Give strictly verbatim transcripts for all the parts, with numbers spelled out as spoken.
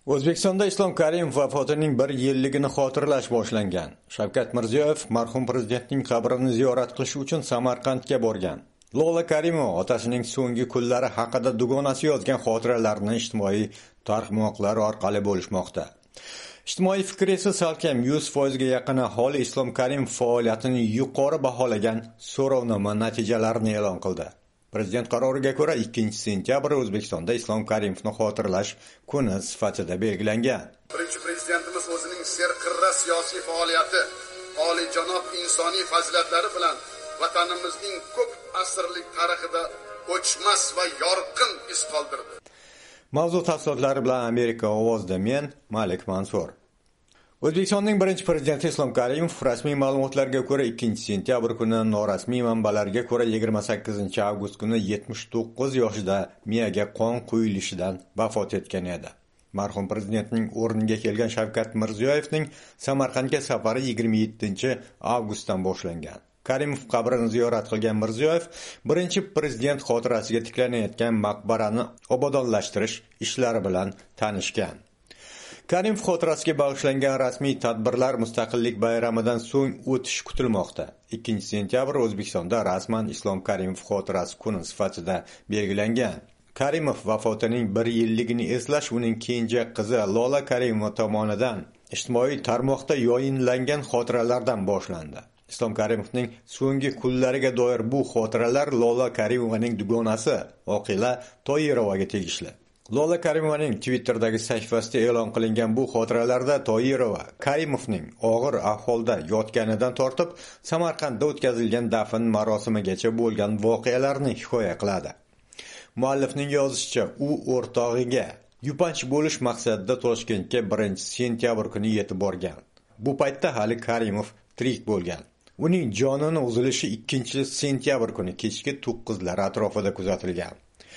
O'zbekistonda Islom Karimov vafotining bir yilligini xotirlash boshlangan. Shavkat Mirziyoyev marhum prezidentning qabrini ziyorat qilish uchun Samarqandga borgan. Lola Karimova otasining so'nggi kunlari haqida dugonasi yozgan xotiralarni ijtimoiy tarmoqlar orqali bo'lishmoqda. Ijtimoiy fikr esa salkam yuz foizga yaqin aholi Islom Karimov faoliyatini yuqori baholagan so'rovnoma natijalarini e'lon qildi. Prezident qaroriga ko'ra ikkinchi sentyabr O'zbekistonda Islom Karimovni xotirlash kuni sifatida belgilangan. Birinchi prezidentimiz o'zining serqirra siyosiy faoliyati, oliyjanob insoniy fazilatlari bilan vatanimizning ko'p asrlik tarixida o'chmas va yorqin iz qoldirdi. Mavzu tafsilotlari bilan Amerika ovozida men Malik Mansur. O'zbekistonning birinchi prezidenti Islom Karimov rasmiy ma'lumotlarga ko'ra ikkinchi sentyabr kuni, norasmiy manbalarga ko'ra yigirma sakkizinchi avgust kuni yetmish to'qqiz yoshida miyaga qon quyilishidan vafot etgan edi. Marhum prezidentning o'rniga kelgan Shavkat Mirziyoyevning Samarqandga safari yigirma yettinchi avgustdan boshlangan. Karimov qabrini ziyorat qilgan Mirziyoyev birinchi prezident xotirasiga tiklanayotgan maqbarani obodonlashtirish ishlari bilan tanishgan. Karimov xotirasiga bag'ishlangan rasmiy tadbirlar Mustaqillik bayramidan so'ng o'tishi kutilmoqda. ikkinchi sentyabr O'zbekistonda rasman Islom Karimov xotirasi kuni sifatida belgilangan. Karimov vafotining bir yilligini eslash uning kenja qizi Lola Karimova tomonidan ijtimoiy tarmoqda yoyinlangan xotiralardan boshlandi. Islom Karimovning so'nggi kunlariga doir bu xotiralar Lola Karimovaning dugonasi Oqila Toyirovaga tegishli. Lola Karimovaning Twitter'dagi sahifasida e'lon qilingan bu xotiralarda Toyirova Karimovning og'ir ahvolda yotganidan tortib Samarqandda o'tkazilgan dafn marosimigacha bo'lgan voqealarni hikoya qiladi. Muallifning yozishicha, u o'rtog'iga yupanch bo'lish maqsadida Toshkentga birinchi sentyabr kuni yetib borgan. Bu paytda hali Karimov tirik bo'lgan. Uning jonini uzilishi ikkinchi sentyabr kuni kechki to'qqizlar atrofida kuzatilgan.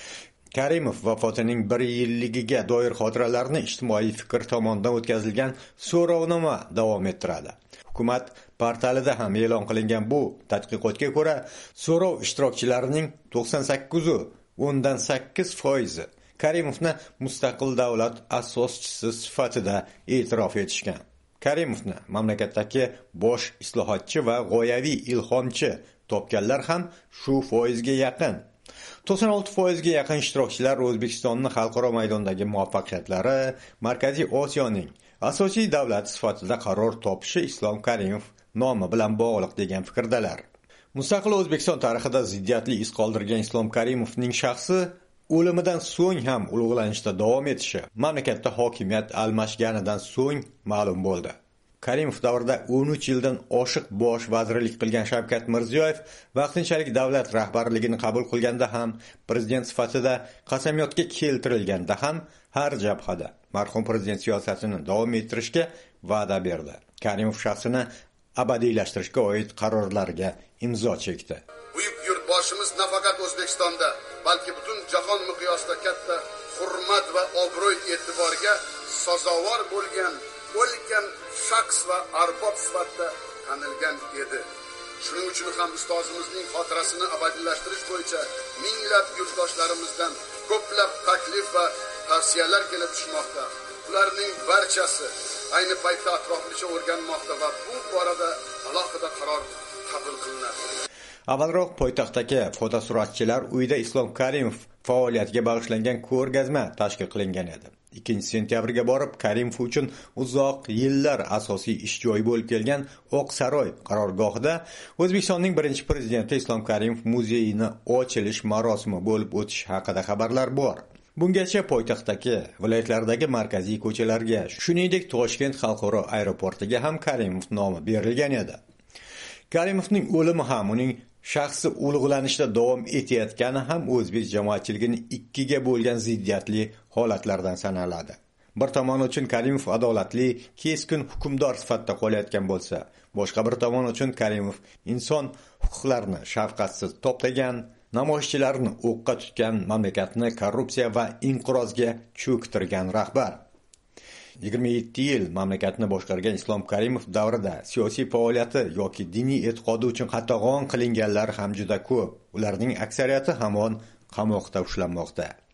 Karimov vafotining bir yilligiga doir xotiralarni ijtimoiy fikr tomonidan o'tkazilgan so'rovnoma davom ettiradi. Hukumat portalida ham e'lon qilingan bu tadqiqotga ko'ra, so'rov ishtirokchilarining to'qson sakkiz o'ndan sakkiz foizi Karimovni mustaqil davlat asoschisi sifatida e'tirof etishgan. Karimovni mamlakatdagi bosh islohotchi va g'oyaviy ilhomchi topganlar ham shu foizga yaqin. to'qson olti foizga yaqin ishtirokchilar O'zbekistonni xalqaro maydondagi muvaffaqiyatlari, Markaziy Osiyoning asosiy davlat sifatida qaror topishi Islom Karimov nomi bilan bog'liq degan fikrdalar. Mustaqil O'zbekiston tarixida ziddiyatli iz qoldirgan Islom Karimovning shaxsi o'limidan so'ng ham ulug'lanishda davom etishi mamlakatda hokimiyat almashganidan so'ng ma'lum bo'ldi. Karimov davrida o'n uch yildan oshiq bosh vazirlik qilgan Shavkat Mirziyoyev vaqtinchalik davlat rahbarligini qabul qilganda ham, prezident sifatida qasamyodga keltirilganda ham har jabhada marhum prezident siyosatini davom ettirishga va'da berdi. Karimov shaxsini abadiylashtirishga oid qarorlarga imzo chekdi. Buyuk yurtboshimiz nafaqat O'zbekistonda, balki butun jahon miqyosida katta hurmat va obro'y e'tiborga sazovor bo'lgan o'lgan shaxs va arbob sifatida tanilgan edi. Shuning uchun ham ustozimizning xotirasini abadiylashtirish bo'yicha minglab yurtdoshlarimizdan ko'plab taklif va tavsiyalar kelib tushmoqda. Ularning barchasi ayni paytda atroflicha o'rganmoqda va bu borada alohida qaror qabul qilinadi. Avvalroq poytaxtdagi fotosuratchilar uyida Islom Karimov faoliyatiga bag'ishlangan ko'rgazma tashkil qilingan edi. ikkinchi sentyabrga borib Karimov uchun uzoq yillar asosiy ish joyi bo'lib kelgan Oq saroy qarorgohida O'zbekistonning birinchi prezidenti Islom Karimov muzeyini ochilish marosimi bo'lib o'tishi haqida xabarlar bor. Bungacha poytaxtdagi viloyatlardagi markaziy ko'chalarga, shuningdek Toshkent xalqaro aeroportiga ham Karimov nomi berilgan edi. Karimovning o'limi ham uning shaxsi ulug'lanishda davom etayotgani ham o'zbek jamoatchiligining ikkiga bo'lgan ziddiyatli holatlardan sanaladi. Bir tomon uchun Karimov adolatli, keskin hukmdor sifatida qolayotgan bo'lsa, boshqa bir tomon uchun Karimov inson huquqlarini shafqatsiz toptagan, namoyishchilarni o'qqa tutgan, mamlakatni korrupsiya va inqirozga cho'ktirgan rahbar. yigirma yetti yil mamlakatni boshqargan Islom Karimov davrida siyosiy faoliyati yoki diniy e'tiqodi uchun qatag'on qilinganlar ham juda ko'p. Ularning aksariyati hamon qamoqda ushlanmoqda.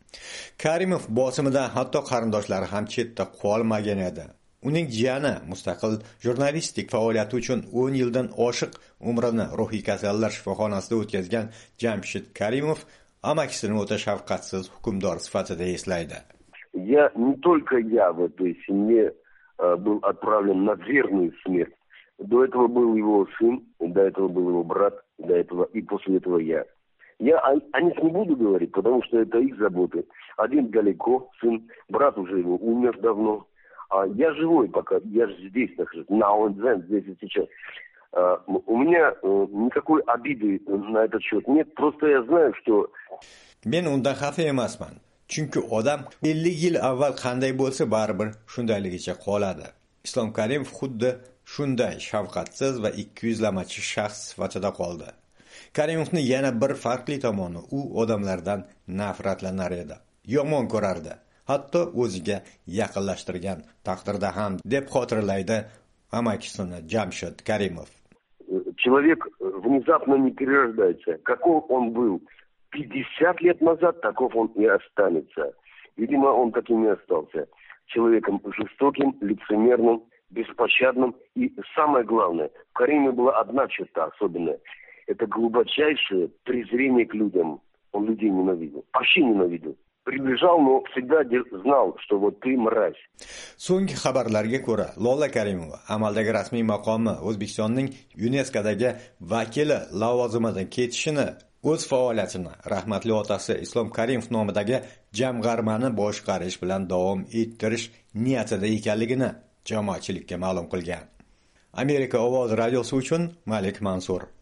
Karimov bosimidan hatto qarindoshlari ham chetda qolmagan edi. Uning jiyani mustaqil jurnalistik faoliyati uchun o'n yildan oshiq umrini ruhiy kasallar shifoxonasida o'tkazgan Jamshid Karimov amakisini o'ta shafqatsiz hukmdor sifatida eslaydi. Я не только я в этой семье был отправлен на верную смерть. До этого был его сын, до этого был его брат, до этого и после этого я. Я о, о них не буду говорить, потому что это их заботы. Один далеко, сын, брат уже его умер давно. А я живой пока, я же здесь нахожусь, now and then, здесь и сейчас. А, у меня а, никакой обиды на этот счет нет, просто я знаю, что... Men undan xafa emasman. Chunki odam ellik yil avval qanday bo'lsa baribir shundayligicha qoladi. Islom Karimov xuddi shunday shafqatsiz va ikkiyuzlamachi shaxs sifatida qoldi. Karimovning yana bir farqli tomoni, u odamlardan nafratlanar edi, yomon ko'rardi, hatto o'ziga yaqinlashtirgan taqdirda ham, deb xotirlaydi amakisini Jamshid Karimov. Человек внезапно не перерождается. Каков он был пятьдесят лет назад, таков он и останется. Видимо, он таким и остался. Человеком жестоким, лицемерным, беспощадным. И самое главное, в Кариме была одна черта особенная. Это глубочайшее презрение к людям. Он людей ненавидел. Вообще ненавидел. Приближал, но всегда знал, что вот ты мразь. So'nggi xabarlarga ko'ra, Lola Karimova amaldagi rasmiy maqomi O'zbekistonning YuNESKOdagi vakili lavozimidan ketishini, o'z faoliyatini rahmatli otasi Islom Karimov nomidagi jamg'armani boshqarish bilan davom ettirish niyatida ekanligini jamoatchilikka ma'lum qilgan. Amerika ovozi radiosi uchun Malik Mansur.